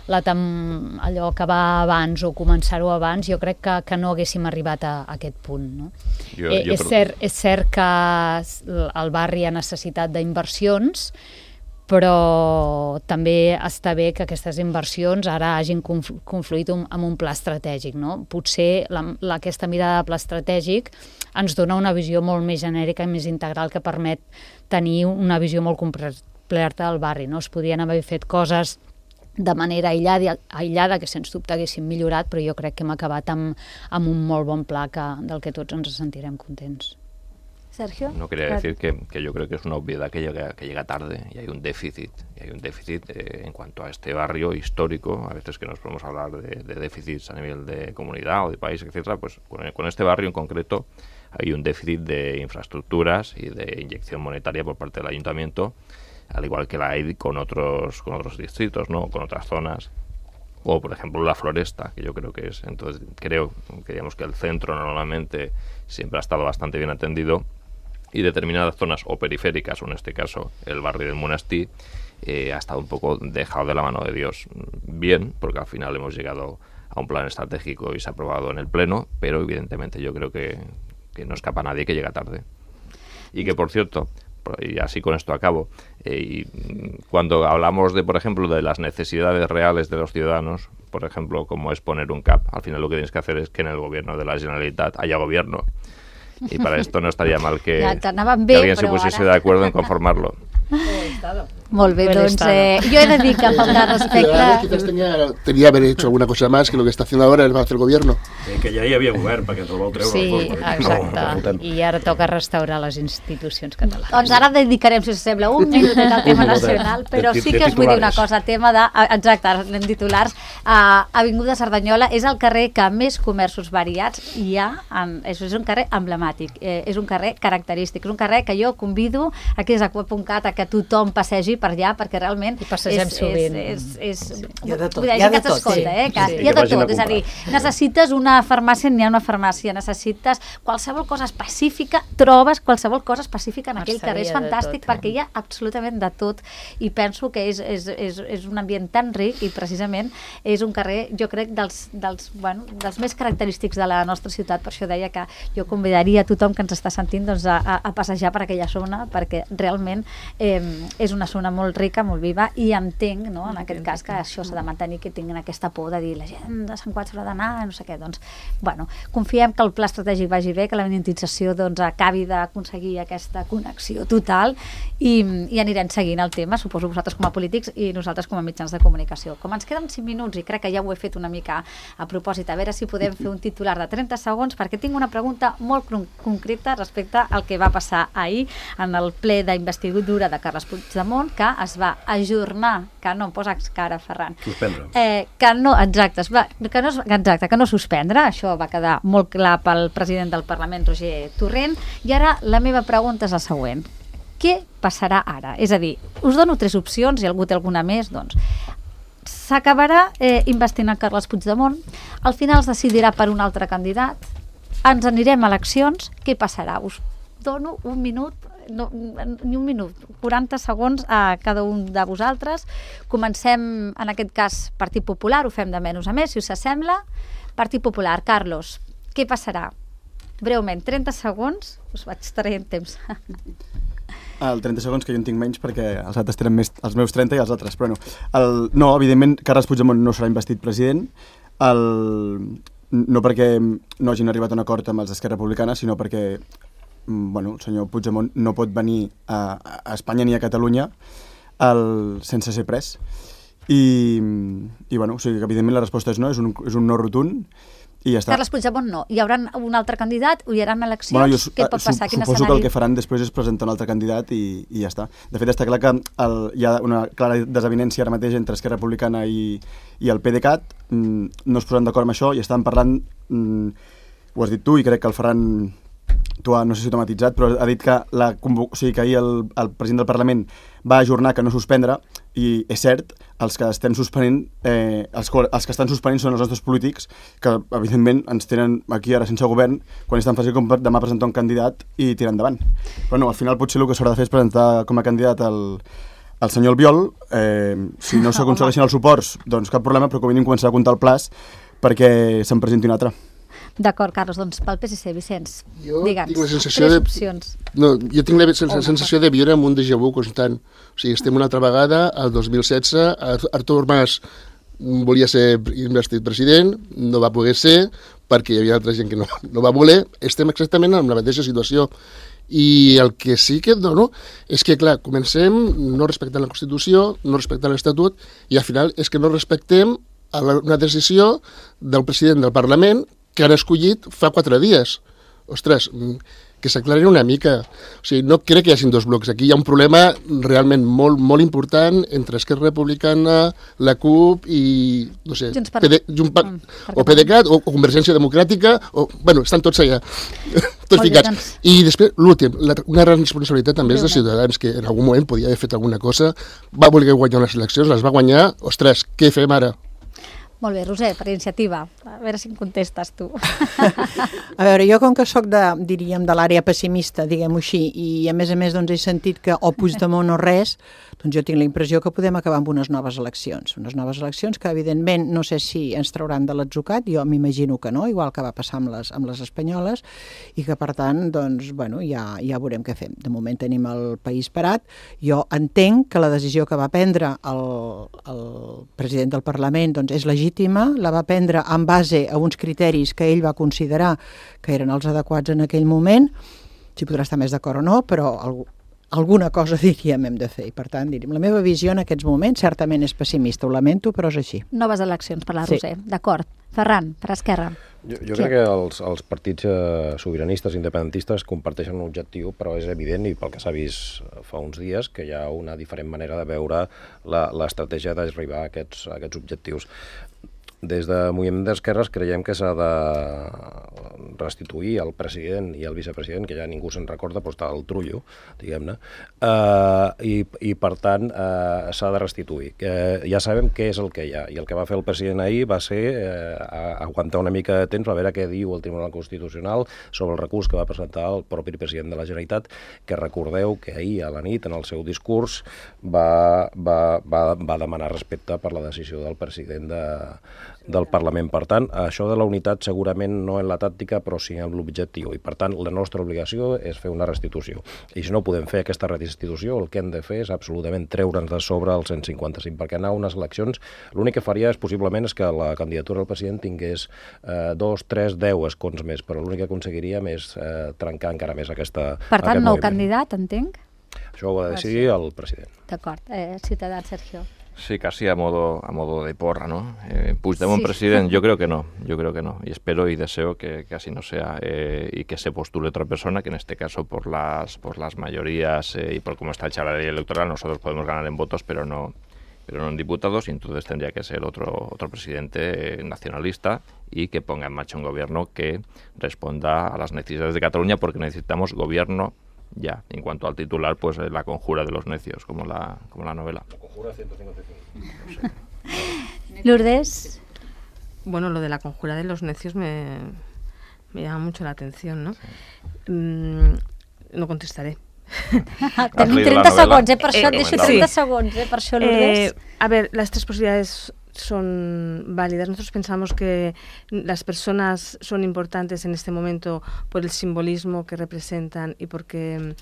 allò que va abans o començar-ho abans, jo crec que no haguéssim arribat a aquest punt, no? És cert que el barri ha necessitat d'inversions, però també està bé que aquestes inversions ara hagin confluït en un pla estratègic, no? Potser aquesta mirada de pla estratègic ens dona una visió molt més genèrica i més integral que permet tenir una visió molt completa del barri, no? Es podrien haver fet coses de manera aïllada, que sens dubte haguéssim millorat, però jo crec que hem acabat amb un molt bon pla del que tots ens sentirem contents. Sergio? No quería decir que yo creo que es una obviedad que llega tarde y hay un déficit. En cuanto a este barrio histórico, a veces que nos podemos hablar de déficits a nivel de comunidad o de país, etcétera, pues con este barrio en concreto hay un déficit de infraestructuras y de inyección monetaria por parte del ayuntamiento, al igual que la hay con otros distritos, ¿no? Con otras zonas, o por ejemplo la Floresta, que yo creo que es. Entonces digamos que el centro normalmente siempre ha estado bastante bien atendido, y determinadas zonas o periféricas, o en este caso el barrio del Monestir, ha estado un poco dejado de la mano de Dios. Bien, porque al final hemos llegado a un plan estratégico y se ha aprobado en el Pleno, pero evidentemente yo creo que no escapa a nadie que llega tarde. Y que, por cierto, y así con esto acabo, y cuando hablamos por ejemplo, de las necesidades reales de los ciudadanos, por ejemplo, como es poner un CAP, al final lo que tienes que hacer es que en el gobierno de la Generalitat haya gobierno. Y para esto no estaría mal que alguien se pusiese de acuerdo en conformarlo. Molt bé, doncs jo he de dir que falta respecte... Quizás tenía haber hecho alguna cosa más que lo que está haciendo ahora el va a hacer el gobierno. Que ja hi havia govern perquè ens el vau treure. Sí, exacte. I ara toca restaurar les institucions catalanes. Doncs ara dedicarem, si us sembla, un minutet al tema nacional, però sí que us vull dir una cosa, tema de... Exacte, anem titulars. Avinguda Cerdanyola és el carrer que més comerços variats hi ha. És un carrer emblemàtic, és un carrer característic, és un carrer que jo convido aquí des de Cuap.cat a que tothom passegi per allà, perquè realment... I passegem sovint. Hi ha de tot. Hi ha de tot, hi ha de tot. És a dir, necessites una farmàcia, n'hi ha una farmàcia, necessites qualsevol cosa específica, trobes qualsevol cosa específica en aquell carrer. És fantàstic perquè hi ha absolutament de tot i penso que és un ambient tan ric i precisament és un carrer, jo crec, dels més característics de la nostra ciutat. Per això deia que jo convidaria a tothom que ens està sentint a passejar per aquella zona, perquè realment és una zona molt rica, molt viva, i entenc, no, en aquest cas, que això s'ha de mantenir, que tinguin aquesta por de dir la gent de Sant Cugat s'haurà d'anar, no sé què. Doncs, bueno, confiem que el pla estratègic vagi bé, que la benedictzació acabi d'aconseguir aquesta connexió total i anirem seguint el tema, suposo vosaltres com a polítics i nosaltres com a mitjans de comunicació. Com ens queden 5 minuts, i crec que ja ho he fet una mica a propòsit, a veure si podem fer un titular de 30 segons, perquè tinc una pregunta molt concreta respecte al que va passar ahir en el ple d'investidura de Carles Puigdemont, que es va ajornar, que no posa cara, Ferran. Suspendre. Que no suspendre, això va quedar molt clar pel president del Parlament, Roger Torrent, i ara la meva pregunta és la següent. Què passarà ara? És a dir, us dono 3 opcions, i algú té alguna més, doncs s'acabarà investint a Carles Puigdemont, al final es decidirà per un altre candidat, ens anirem a eleccions, què passarà? Us dono un minut, ni un minut, 40 segons a cada un de vosaltres. Comencem, en aquest cas, Partit Popular, ho fem de menys a més, si us sembla. Partit Popular, Carlos, què passarà? Breument, 30 segons, us vaig traient temps. El 30 segons, que jo en tinc menys perquè els altres tenen més, els meus 30 i els altres, però no. No, evidentment, Carles Puigdemont no serà investit president, no perquè no hagin arribat a un acord amb els d'Esquerra Republicana, sinó perquè el senyor Puigdemont no pot venir a Espanya ni a Catalunya sense ser pres. I o sigui, evidentment la resposta és no, és un no rotund, i ja està. Carles Puigdemont no. Hi haurà un altre candidat? Hi haurà eleccions? Què pot passar? Suposo que el que faran després és presentar un altre candidat i ja està. De fet, està clar que hi ha una clara desavinència ara mateix entre Esquerra Republicana i el PDeCAT. No es posen d'acord amb això i estan parlant, ho has dit tu i crec que el Ferran no sé si t'ho ha matitzat, però ha dit que ahir el president del Parlament va ajornar, que no suspendre, i és cert, els que estem suspenent, els que estan suspenent són els nostres polítics, que evidentment ens tenen aquí ara sense govern, quan és tan fàcil com demà presentar un candidat i tirar endavant. Però no, al final potser el que s'haurà de fer és presentar com a candidat el senyor Albiol. Si no s'aconsegueixen els suports, doncs cap problema, però com a mínim començar a comptar el plaç perquè se'n presenti un altre. D'acord, Carlos, doncs pel PSC, Vicenç, digue'ns, opcions. Jo tinc la sensació de viure amb un déjà vu constant. O sigui, estem una altra vegada, al 2016, Artur Mas volia ser investit president, no va poder ser, perquè hi havia altra gent que no va voler. Estem exactament en la mateixa situació. I el que sí que et dono és que, clar, comencem no respectant la Constitució, no respectant l'Estatut, i al final és que no respectem una decisió del president del Parlament que han escollit fa 4 dies. Ostres, que s'aclarin una mica. O sigui, no crec que hi hagin 2 blocs. Aquí hi ha un problema realment molt, molt important entre Esquerra Republicana, la CUP i, no sé, o PDeCAT, o Convergència Democràtica, estan tots allà, tots ficats. I després, l'últim, una gran responsabilitat també és de Ciutadans, que en algun moment podia haver fet alguna cosa, va voler guanyar unes eleccions, les va guanyar, ostres, què fem ara? Molt bé, Roser, per iniciativa. A veure si em contestes tu. A veure, jo com que soc de l'àrea pessimista, diguem-ho així, i a més doncs he sentit que o Puigdemont o res, doncs jo tinc la impressió que podem acabar amb unes noves eleccions que evidentment no sé si ens trauran de l'atzucac, jo m'imagino que no, igual que va passar amb les espanyoles, i que per tant, doncs, ja veurem què fem. De moment tenim el país parat. Jo entenc que la decisió que va prendre el president del Parlament doncs és legítima, la va prendre en base a uns criteris que ell va considerar que eren els adequats en aquell moment. Si podrà estar més d'acord o no, però alguna cosa diríem hem de fer. I per tant, diríem, la meva visió en aquests moments certament és pessimista, ho lamento, però és així. Noves eleccions per la Roser, d'acord. Ferran, per Esquerra. Jo crec que els partits sobiranistes independentistes comparteixen un objectiu, però és evident, i pel que s'ha vist fa uns dies, que hi ha una diferent manera de veure l'estratègia d'arribar a aquests objectius. Des de Moviment d'Esquerres creiem que s'ha de restituir el president i el vicepresident, que ja ningú se'n recorda, però està al trullo, diguem-ne, i per tant s'ha de restituir. Ja sabem què és el que hi ha, i el que va fer el president ahir va ser aguantar una mica de temps, a veure què diu el Tribunal Constitucional sobre el recurs que va presentar el propi president de la Generalitat, que recordeu que ahir a la nit, en el seu discurs, va demanar respecte per la decisió del president del Parlament. Per tant, això de la unitat segurament no en la tàctica, però sí en l'objectiu. I, per tant, la nostra obligació és fer una restitució. I si no podem fer aquesta restitució, el que hem de fer és absolutament treure'ns de sobre el 155, perquè anar a unes eleccions, l'únic que faria possiblement és que la candidatura del president tingués 2, 3, 10 escons més, però l'únic que aconseguiríem és trencar encara més aquest moviment. Per tant, nou candidat, entenc? Això ho ha de decidir el president. D'acord. Ciutadans, Sergio. Sí, casi a modo de porra, ¿no? Puigdemont presidente, yo creo que no, y espero y deseo que así no sea, y que se postule otra persona, que en este caso por las mayorías y por cómo está hecha la ley electoral, nosotros podemos ganar en votos, pero no en diputados, y entonces tendría que ser otro presidente nacionalista y que ponga en marcha un gobierno que responda a las necesidades de Cataluña, porque necesitamos gobierno ya. En cuanto al titular, pues la conjura de los necios, como la novela. La conjura 155. No sé. Lourdes. Bueno, lo de la conjura de los necios me llama mucho la atención, ¿no? Sí. No contestaré. Tenim 30 segons, per això et deixo 30 segons, per això, Lourdes. A ver, las tres posibilidades son válidas. Nosotros pensamos que las personas son importantes en este momento por el simbolismo que representan y porque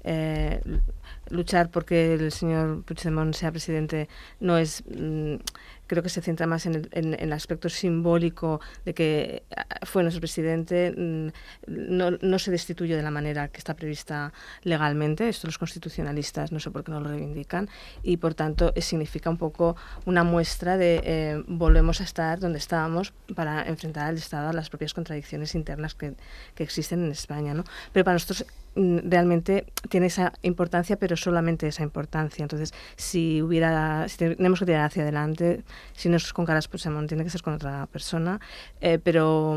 luchar porque el señor Puigdemont sea presidente no es... creo que se centra más en el aspecto simbólico de que fue nuestro presidente, no se destituye de la manera que está prevista legalmente. Esto los constitucionalistas no sé por qué no lo reivindican, y por tanto significa un poco una muestra de volvemos a estar donde estábamos para enfrentar al Estado a las propias contradicciones internas que existen en España, ¿no? Pero para nosotros realmente tiene esa importancia, pero solamente esa importancia. Entonces, si tenemos que tirar hacia adelante, si no es con Carles Puigdemont, tiene que ser con otra persona, pero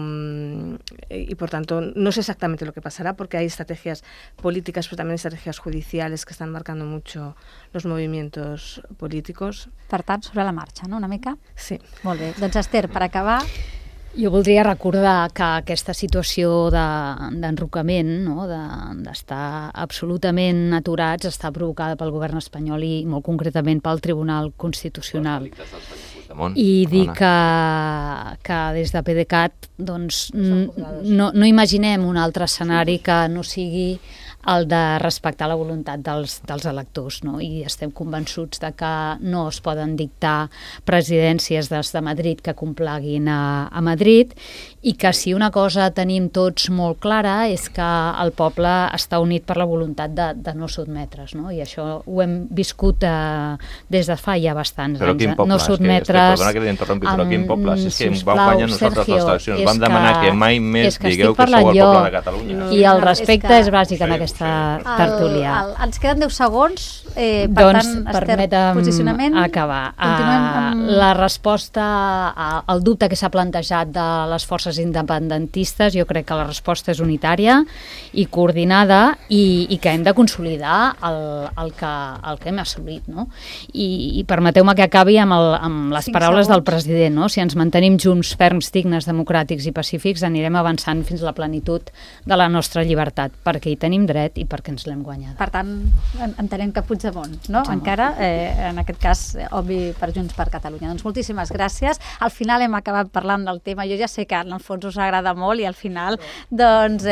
y por tanto no sé exactamente lo que pasará, porque hay estrategias políticas, pero también estrategias judiciales que están marcando mucho los movimientos políticos. Per tant, sobre la marxa, no?, una mica? Sí. Molt bé. Doncs, Esther, per acabar... Jo voldria recordar que aquesta situació d'enrocament, no, d'estar absolutament aturats, està provocada pel govern espanyol i molt concretament pel Tribunal Constitucional. I dir que des de PDeCAT doncs, no imaginem un altre escenari que no sigui el de respectar la voluntat dels electors, no? I estem convençuts de que no es poden dictar presidències des de Madrid que complaguin a Madrid, i que si una cosa tenim tots molt clara és que el poble està unit per la voluntat de no sotmetre's, no? I això ho hem viscut des de fa ja bastants anys. Però quin poble? No sotmetre's... Perdona que t'interrompi, però quin poble? Si és que vam guanyar nosaltres les eleccions, vam demanar que mai més digueu que sou el poble de Catalunya. I el respecte és bàsic en aquesta tertúlia. Ens queden 10 segons, per tant, Esther, posicionament. Acabar. La resposta al dubte que s'ha plantejat de les forces independentistes, jo crec que la resposta és unitària i coordinada, i que hem de consolidar el que hem assolit, no? I permeteu-me que acabi amb les paraules del president, no? Si ens mantenim junts, ferms, dignes, democràtics i pacífics, anirem avançant fins a la plenitud de la nostra llibertat, perquè hi tenim dret i perquè ens l'hem guanyada. Per tant, entenem que Puigdemont, no? Encara, en aquest cas, obvi per Junts per Catalunya. Doncs moltíssimes gràcies. Al final hem acabat parlant del tema. Jo ja sé que en el fons us agrada molt i al final, doncs,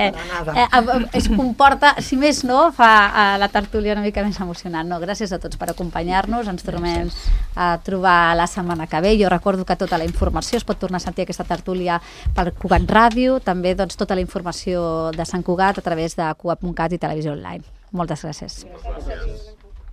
es comporta, si més no, fa la tertúlia una mica més emocionant. No, gràcies a tots per acompanyar-nos. Ens tornem a trobar la setmana que ve. Jo recordo que tota la informació es pot tornar a sentir aquesta tertúlia per Cugat Ràdio, també doncs, tota la informació de Sant Cugat a través de Cugat.cat i Televisió Online. Moltes gràcies.